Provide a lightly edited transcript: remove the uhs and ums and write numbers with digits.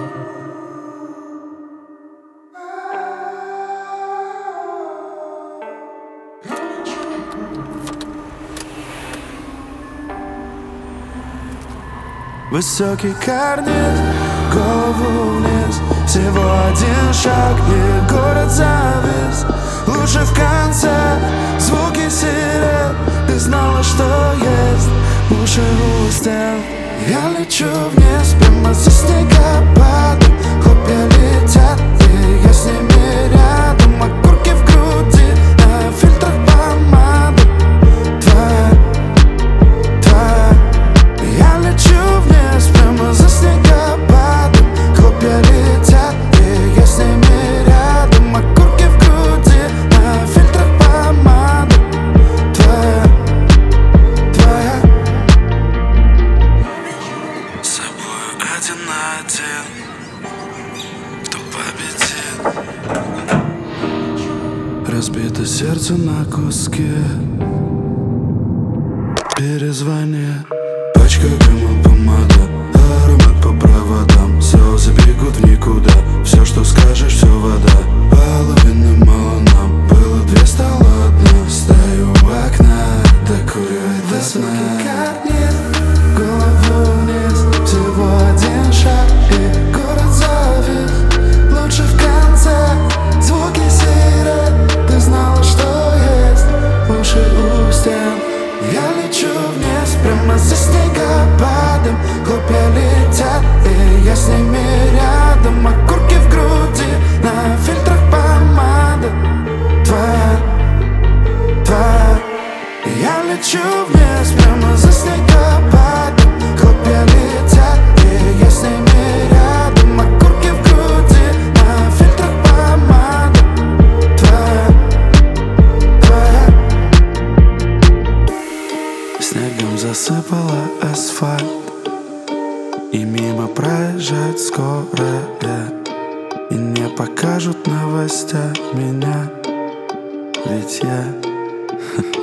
Высокий карниз, голову вниз. Всего один шаг и город завис. Лучше в конце звуки сирен. Ты знала, что есть уши у стен. Я лечу вниз, прямо за снегопадом. Хлопья летят, и я с ними рядом. Окурки в груди, на фильтрах помада. Твоя. Я лечу вниз, прямо за снегопадом. Хлопья летят, и я с ними рядом. Окурки в груди, на фильтрах помада. Твоя. С собою один на один. Кто победит? Разбито сердце на куски. Перезвони. Пачка дыма, помада, аромат по проводам. Слезы бегут в никуда. Все, что скажешь, все вода. Половины мало нам. Было 2, стало 1. Стою у окна, докуривай до сна. Голову вниз. Всего один шаг и город завис. Лучше в конце звуки сирен. Ты знала, что есть уши у стен. Я лечу вниз, прямо за снегопадом. Хлопья летят, и я с ними рядом. Окурки в груди, на фильтрах помада. Твоя. Я лечу вниз, прямо за снегопадом. Хлопья летят, и я с ними рядом. Окурки в груди, на фильтрах помада. Твоя. Снегом засыпала асфальт, и мимо проезжает скорая. И не покажут новостях меня, ведь я